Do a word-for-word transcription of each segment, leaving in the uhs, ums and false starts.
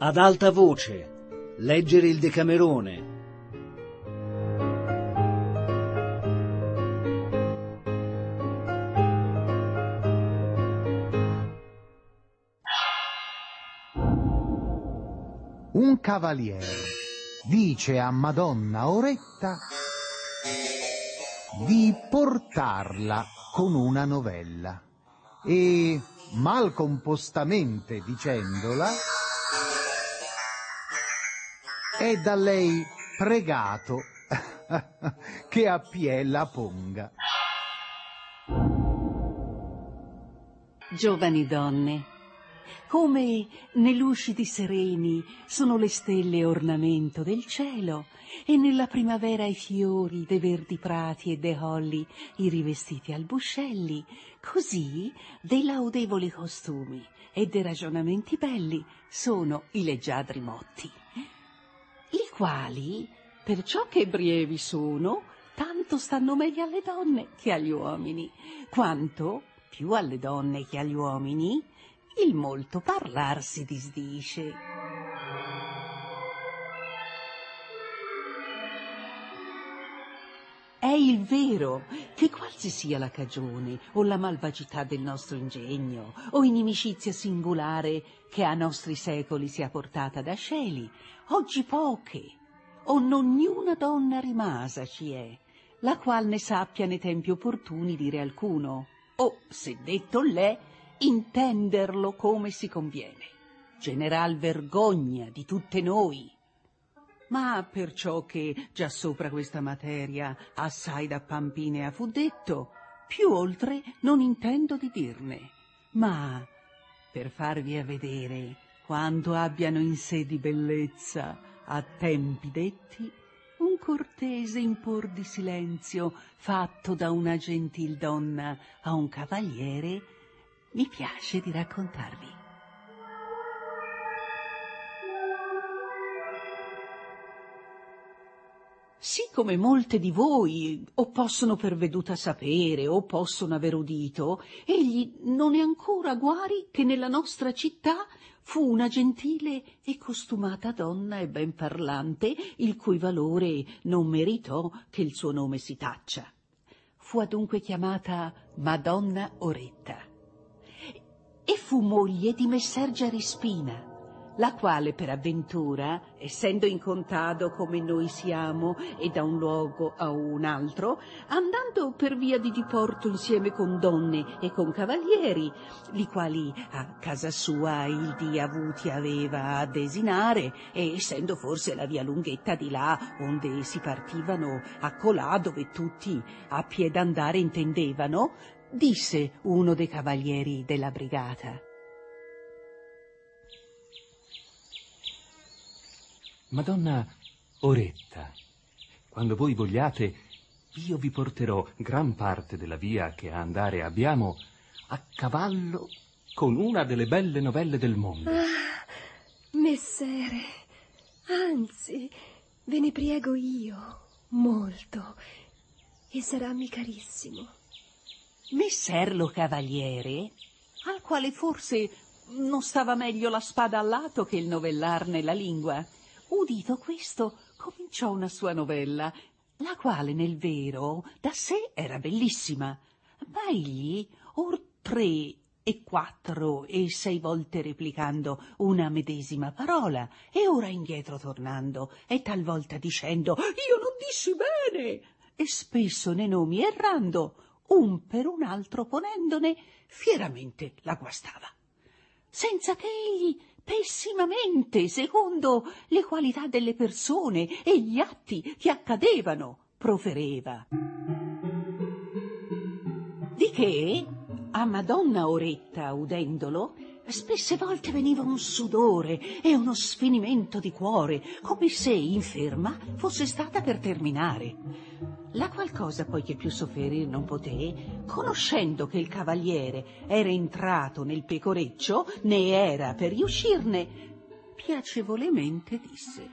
Ad alta voce, leggere il Decamerone. Un cavaliere dice a Madonna Oretta di portarla con una novella e, malcompostamente dicendola, è da lei pregato che a piè la ponga. Giovani donne, come nei luscidi sereni sono le stelle ornamento del cielo, e nella primavera i fiori dei verdi prati e dei colli i rivestiti albuscelli, così dei laudevoli costumi e dei ragionamenti belli sono i leggiadri motti, i quali, perciò che brievi sono, tanto stanno meglio alle donne che agli uomini, quanto più alle donne che agli uomini il molto parlar si disdice. È il vero che qualsi sia la cagione o la malvagità del nostro ingegno o inimicizia singolare che a nostri secoli sia portata da sceli, oggi poche o non niuna donna rimasa ci è, la qual ne sappia nei tempi opportuni dire alcuno, o se detto l'è, intenderlo come si conviene, general vergogna di tutte noi. Ma perciò che già sopra questa materia assai da Pampinea fu detto, più oltre non intendo di dirne, ma per farvi a vedere quanto abbiano in sé di bellezza a tempi detti, un cortese impor di silenzio fatto da una gentil donna a un cavaliere mi piace di raccontarvi. Sì, come molte di voi o possono per veduta sapere o possono aver udito, egli non è ancora guari che nella nostra città fu una gentile e costumata donna e ben parlante, il cui valore non meritò che il suo nome si taccia. Fu adunque chiamata Madonna Oretta e fu moglie di Messer Giarispina, la quale per avventura, essendo in contado come noi siamo e da un luogo a un altro, andando per via di diporto insieme con donne e con cavalieri, li quali a casa sua il dì avuti aveva a desinare, e essendo forse la via lunghetta di là onde si partivano a colà dove tutti a pied andare intendevano, disse uno dei cavalieri della brigata: Madonna Oretta, quando voi vogliate, io vi porterò gran parte della via che a andare abbiamo a cavallo con una delle belle novelle del mondo. Ah, messere, anzi, ve ne priego io, molto, e sarammi carissimo. Messer lo cavaliere, al quale forse non stava meglio la spada al lato che il novellarne la lingua, udito questo, cominciò una sua novella, la quale nel vero da sé era bellissima, ma egli, or tre e quattro e sei volte replicando una medesima parola, e ora indietro tornando, e talvolta dicendo «Io non dissi bene», e spesso nei nomi errando, un per un altro ponendone, fieramente la guastava, senza che egli pessimamente, secondo le qualità delle persone e gli atti che accadevano, profereva. Di che a Madonna Oretta, udendolo, spesse volte veniva un sudore e uno sfinimento di cuore, come se inferma fosse stata per terminare. La qual cosa poi che più sofferir non poté, conoscendo che il cavaliere era entrato nel pecoreccio, ne era per riuscirne, piacevolmente disse: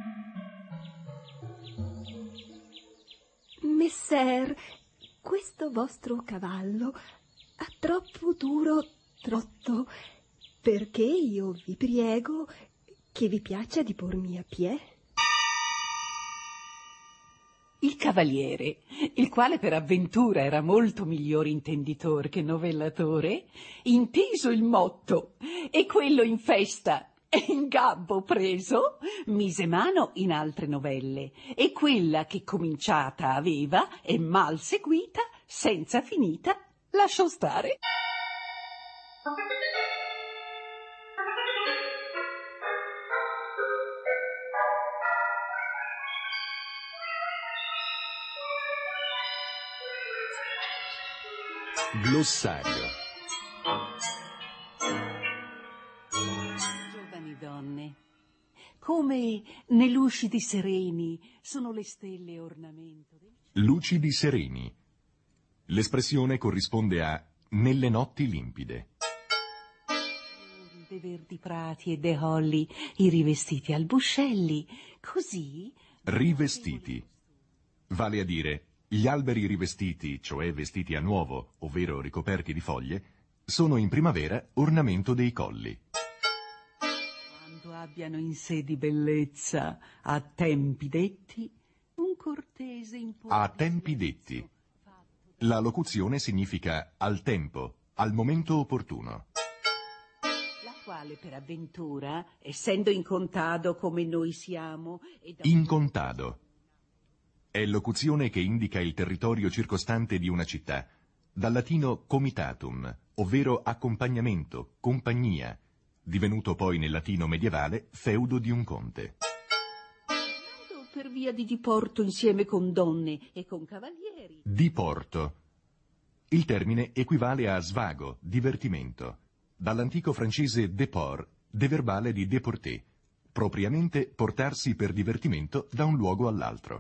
Messer, questo vostro cavallo ha troppo duro trotto, perché io vi priego che vi piaccia di pormi a pie? Il cavaliere, il quale per avventura era molto miglior intenditor che novellatore, inteso il motto e quello in festa e in gabbo preso, mise mano in altre novelle, e quella che cominciata aveva e mal seguita, senza finita, lasciò stare. Glossario. Giovani donne, come nei lucidi sereni sono le stelle ornamento del cielo. Lucidi sereni. L'espressione corrisponde a nelle notti limpide. De verdi prati e de holly, i rivestiti albuscelli, così... Rivestiti. Vale a dire, gli alberi rivestiti, cioè vestiti a nuovo, ovvero ricoperti di foglie, sono in primavera ornamento dei colli. Quando abbiano in sé di bellezza, a tempi detti, un cortese importo... A tempi detti. La locuzione significa al tempo, al momento opportuno. La quale per avventura, essendo in contado come noi siamo... E da... In contado. È locuzione che indica il territorio circostante di una città, dal latino comitatum, ovvero accompagnamento, compagnia, divenuto poi nel latino medievale feudo di un conte. Per via di diporto insieme con donne e con cavalieri. Diporto. Il termine equivale a svago, divertimento, dall'antico francese déport, de verbale di déporter, propriamente portarsi per divertimento da un luogo all'altro.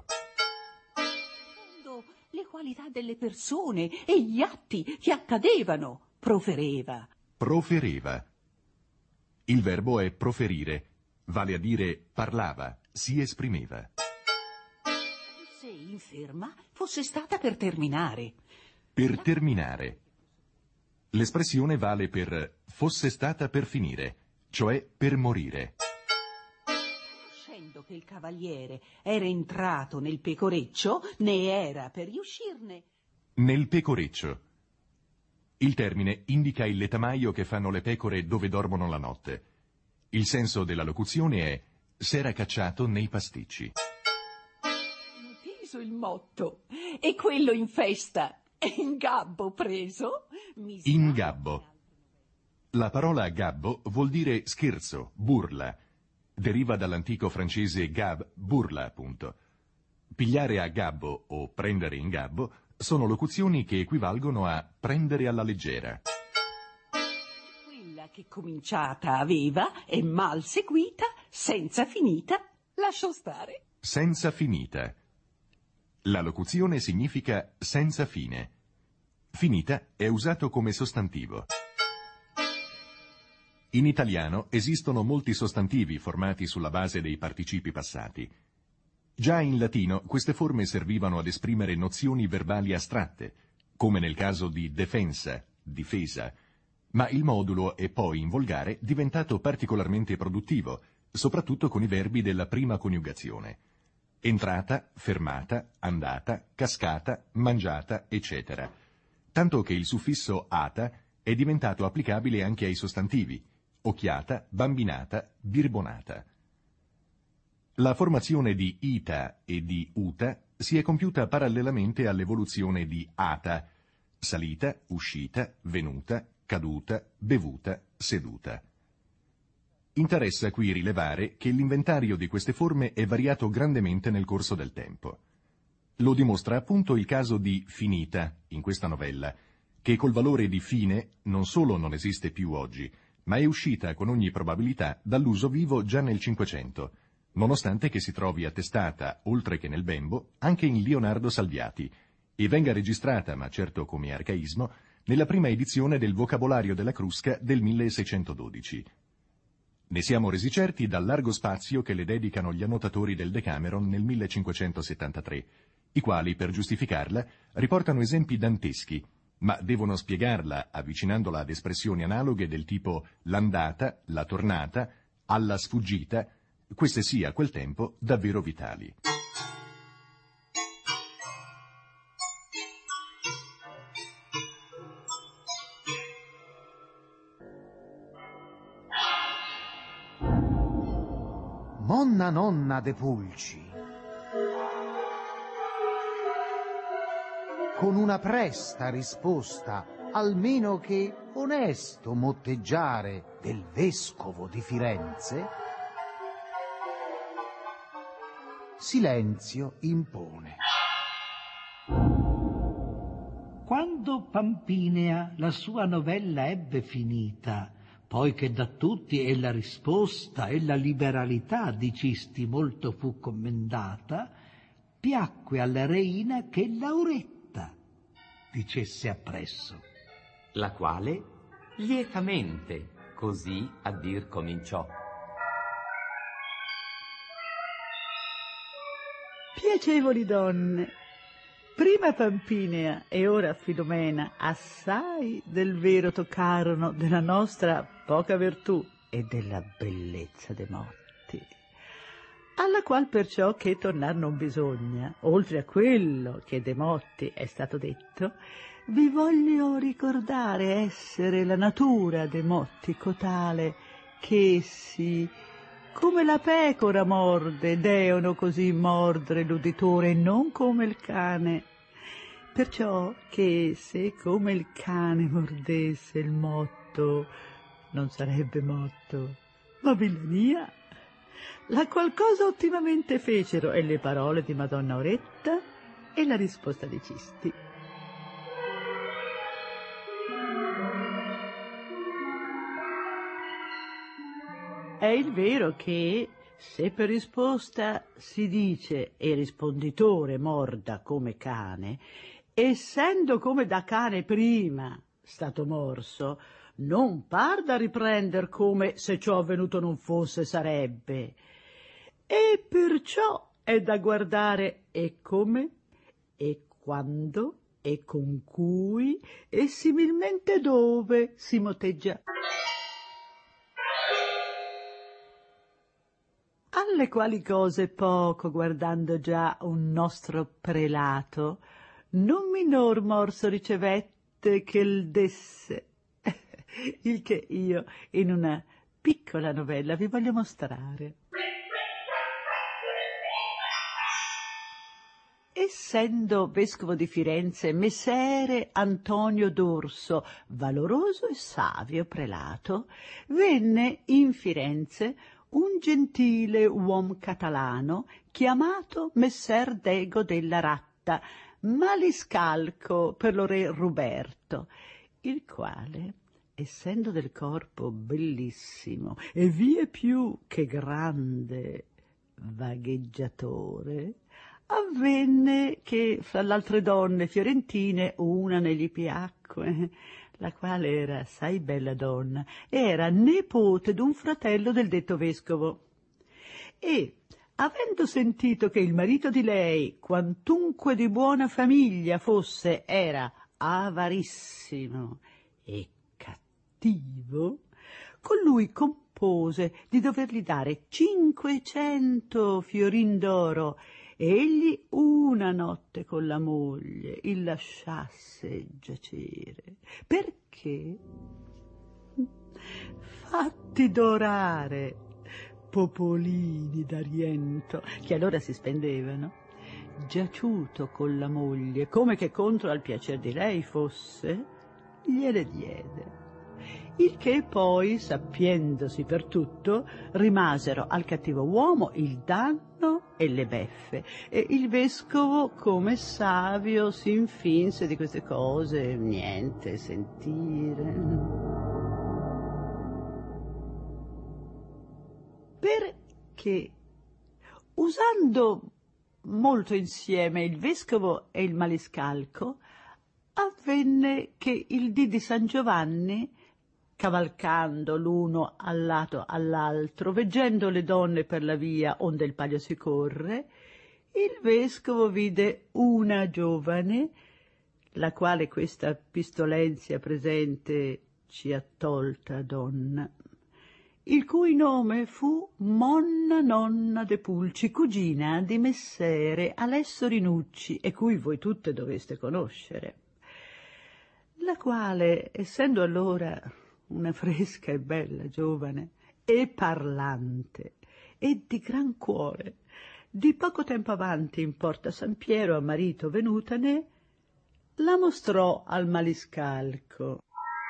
Le qualità delle persone e gli atti che accadevano, profereva. Profereva. Il verbo è proferire, vale a dire parlava, si esprimeva. Se inferma fosse stata per terminare. Per terminare. L'espressione vale per fosse stata per finire, cioè per morire. Che il cavaliere era entrato nel pecoreccio, ne era per riuscirne. Nel pecoreccio. Il termine indica il letamaio che fanno le pecore dove dormono la notte. Il senso della locuzione è s'era cacciato nei pasticci. Inteso il motto, e quello in festa e in gabbo preso. In gabbo. La parola gabbo vuol dire scherzo, burla. Deriva dall'antico francese gab, burla appunto. Pigliare a gabbo o prendere in gabbo sono locuzioni che equivalgono a prendere alla leggera. Quella che cominciata aveva e mal seguita, senza finita, lasciò stare. Senza finita. La locuzione significa senza fine. Finita è usato come sostantivo. In italiano esistono molti sostantivi formati sulla base dei participi passati. Già in latino queste forme servivano ad esprimere nozioni verbali astratte, come nel caso di defensa, difesa, ma il modulo è poi in volgare diventato particolarmente produttivo, soprattutto con i verbi della prima coniugazione. Entrata, fermata, andata, cascata, mangiata, eccetera. Tanto che il suffisso ata è diventato applicabile anche ai sostantivi, occhiata, bambinata, birbonata. La formazione di ita e di uta si è compiuta parallelamente all'evoluzione di ata, salita, uscita, venuta, caduta, bevuta, seduta. Interessa qui rilevare che l'inventario di queste forme è variato grandemente nel corso del tempo. Lo dimostra appunto il caso di finita, in questa novella, che col valore di fine non solo non esiste più oggi, ma è uscita con ogni probabilità dall'uso vivo già nel Cinquecento, nonostante che si trovi attestata, oltre che nel Bembo, anche in Leonardo Salviati, e venga registrata, ma certo come arcaismo, nella prima edizione del Vocabolario della Crusca del milleseicentododici. Ne siamo resi certi dal largo spazio che le dedicano gli annotatori del Decameron nel millecinquecentosettantatré, i quali, per giustificarla, riportano esempi danteschi, ma devono spiegarla avvicinandola ad espressioni analoghe del tipo l'andata, la tornata, Alla sfuggita, queste sì a quel tempo davvero vitali. Monna nonna de Pulci, con una presta risposta, almeno che onesto motteggiare del vescovo di Firenze, silenzio impone. Quando Pampinea la sua novella ebbe finita, poi che da tutti e la risposta e la liberalità di Cisti molto fu commendata, piacque alla reina che Lauretta dicesse appresso. La quale lietamente così a dir cominciò. Piacevoli donne, prima Pampinea e ora Filomena assai del vero toccarono della nostra poca virtù e della bellezza de motti, alla qual perciò che tornar non bisogna, oltre a quello che de motti è stato detto, vi voglio ricordare essere la natura de motti cotale che essi, come la pecora morde, deono così mordere l'uditore, e non come il cane. Perciò che se come il cane mordesse il motto, non sarebbe motto, ma villania. La qual cosa ottimamente fecero e le parole di Madonna Auretta e la risposta di Cisti. È il vero che, se per risposta si dice e risponditore morda come cane, essendo come da cane prima stato morso, non par da riprender come se ciò avvenuto non fosse sarebbe, e perciò è da guardare e come, e quando, e con cui, e similmente dove si motteggia. Alle quali cose poco guardando già un nostro prelato, non minor morso ricevette che il desse, il che io in una piccola novella vi voglio mostrare. Essendo vescovo di Firenze Messere Antonio d'Orso, valoroso e savio prelato, venne in Firenze un gentile uom catalano chiamato Messer Dego della Ratta, maliscalco per lo re Ruberto, il quale, essendo del corpo bellissimo e vie più che grande vagheggiatore, avvenne che fra l'altre donne fiorentine una ne gli piacque, la quale era assai bella donna, era nepote d'un fratello del detto vescovo. E, avendo sentito che il marito di lei, quantunque di buona famiglia fosse, era avarissimo e cattivo, con lui compose di dovergli dare cinquecento fiorin d'oro, e egli una notte con la moglie il lasciasse giacere, perché fatti dorare popolini d'Ariento, che allora si spendevano, giaciuto con la moglie, come che contro al piacer di lei fosse, gliele diede. Il che poi, sappiendosi per tutto, rimasero al cattivo uomo il danno e le beffe, e il vescovo, come savio, si infinse di queste cose niente sentire. Perché, usando molto insieme il vescovo e il maliscalco, avvenne che il dì di San Giovanni, cavalcando l'uno al lato all'altro, veggendo le donne per la via onde il palio si corre, il vescovo vide una giovane, la quale questa pistolenzia presente ci ha tolta donna, il cui nome fu Monna Nonna de Pulci, cugina di Messere Alesso Rinucci, e cui voi tutte doveste conoscere, la quale, essendo allora una fresca e bella giovane e parlante e di gran cuore, di poco tempo avanti in Porta San Piero a marito venutane, la mostrò al maniscalco.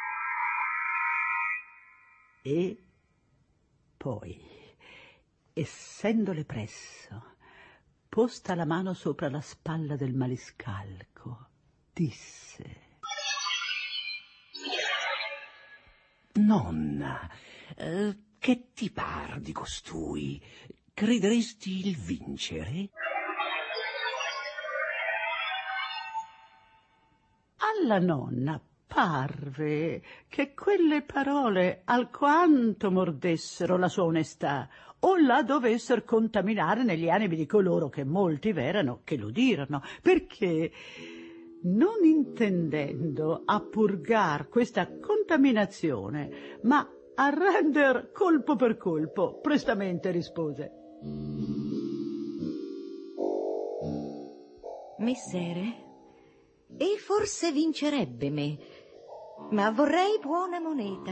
E poi, essendole presso, posta la mano sopra la spalla del maniscalco, disse: Nonna, eh, che ti par di costui? Crederesti il vincere? Alla nonna parve che quelle parole alquanto mordessero la sua onestà, o la dovessero contaminare negli animi di coloro che molti v'erano che l'udirono, perché, non intendendo a purgar questa contaminazione, ma a render colpo per colpo, prestamente rispose: Messere, e forse vincerebbe me, ma vorrei buona moneta.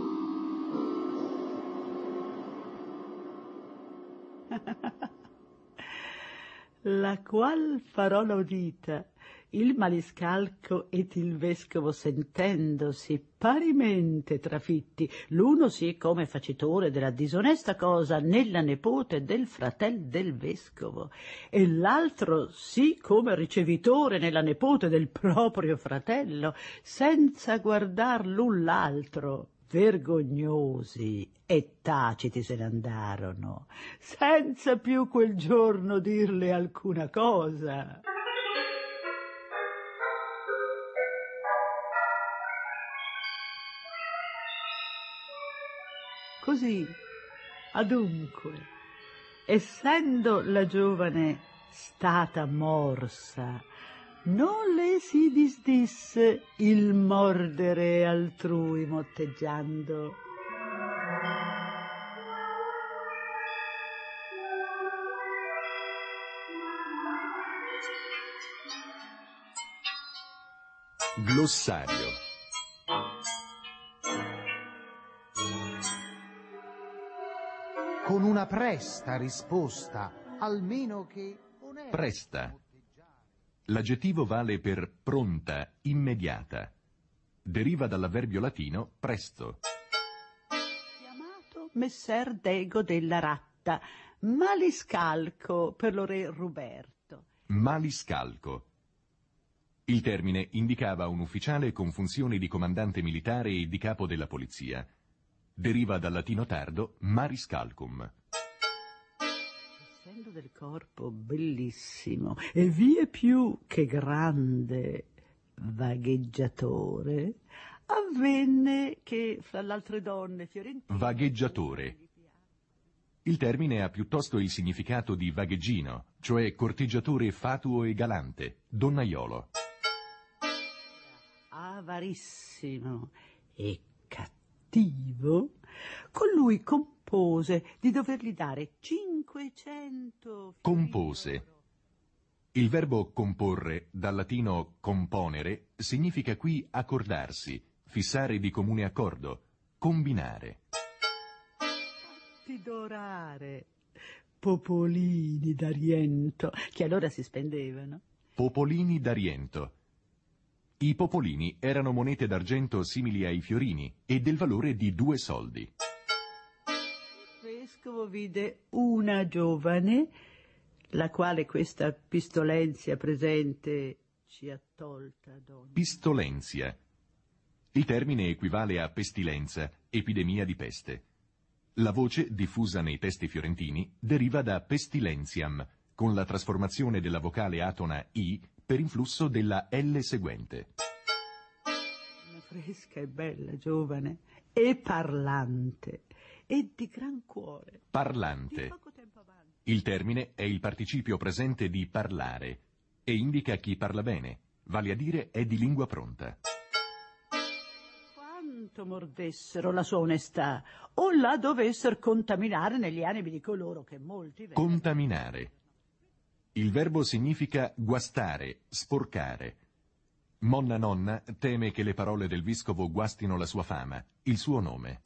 La qual parola udita, il maniscalco ed il vescovo, sentendosi parimente trafitti, l'uno sì come facitore della disonesta cosa nella nepote del fratel del vescovo, e l'altro sì come ricevitore nella nepote del proprio fratello, senza guardar l'un l'altro, vergognosi e taciti se ne andarono, senza più quel giorno dirle alcuna cosa. Così, adunque, essendo la giovane stata morsa, non le si disdisse il mordere altrui motteggiando. Glossario. Con una presta risposta, almeno che onesta. Presta. L'aggettivo vale per pronta, immediata. Deriva dall'avverbio latino presto. Chiamato Messer Dego della Ratta, maniscalco per lo re Ruberto. Maniscalco. Il termine indicava un ufficiale con funzioni di comandante militare e di capo della polizia. Deriva dal latino tardo mariscalcum. Essendo del corpo bellissimo e vie più che grande vagheggiatore, avvenne che fra l'altre donne fiorentine... Vagheggiatore. Il termine ha piuttosto il significato di vagheggino, cioè corteggiatore fatuo e galante, donnaiolo. Avarissimo e cattivo, con lui compose di dovergli dare cinquecento... Compose. Il verbo comporre, dal latino componere, significa qui accordarsi, fissare di comune accordo, combinare. Fatti dorare, popolini d'Ariento, che allora si spendevano. Popolini d'Ariento. I popolini erano monete d'argento simili ai fiorini e del valore di due soldi. Il vescovo vide una giovane, la quale questa pistolenzia presente ci ha tolta, donna. Pistolenzia. Il termine equivale a pestilenza, epidemia di peste. La voce, diffusa nei testi fiorentini, deriva da pestilentiam, con la trasformazione della vocale atona I per influsso della L seguente. Una fresca e bella giovane, e parlante, e di gran cuore. Parlante. Di poco tempo avanti. Il termine è il participio presente di parlare e indica chi parla bene, vale a dire è di lingua pronta. quanto mordessero la sua onestà o la dovessero contaminare negli animi di coloro che molti... Contaminare. Il verbo significa guastare, sporcare. Monna Nonna teme che le parole del vescovo guastino la sua fama, il suo nome.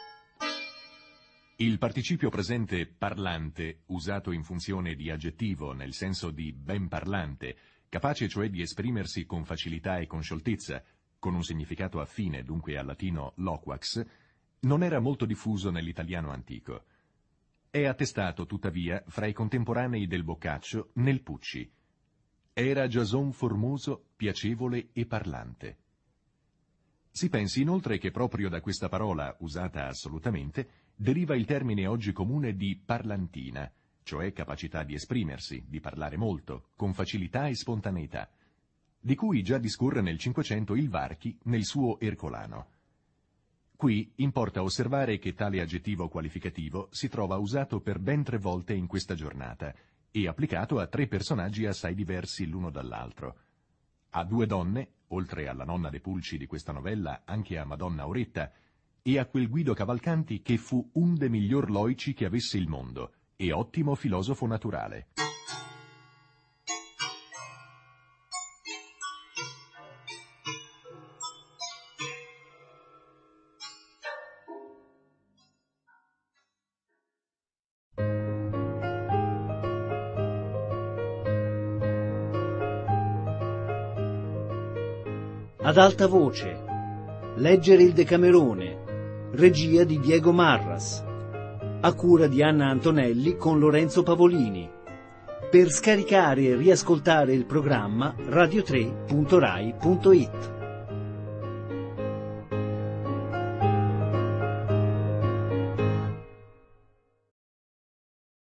Il participio presente parlante, usato in funzione di aggettivo nel senso di ben parlante, capace cioè di esprimersi con facilità e con scioltezza, con un significato affine dunque al latino loquax, non era molto diffuso nell'italiano antico. È attestato, tuttavia, fra i contemporanei del Boccaccio nel Pucci. Era giason formoso, piacevole e parlante. Si pensi inoltre che proprio da questa parola, usata assolutamente, deriva il termine oggi comune di parlantina, cioè capacità di esprimersi, di parlare molto, con facilità e spontaneità, di cui già discorre nel Cinquecento il Varchi nel suo Ercolano. Qui importa osservare che tale aggettivo qualificativo si trova usato per ben tre volte in questa giornata e applicato a tre personaggi assai diversi l'uno dall'altro. A due donne, oltre alla nonna de Pulci di questa novella, anche a Madonna Oretta, e a quel Guido Cavalcanti che fu un de miglior loici che avesse il mondo, e ottimo filosofo naturale. Ad alta voce, leggere il Decamerone, regia di Diego Marras, a cura di Anna Antonelli con Lorenzo Pavolini. Per scaricare e riascoltare il programma radio tre punto rai punto it.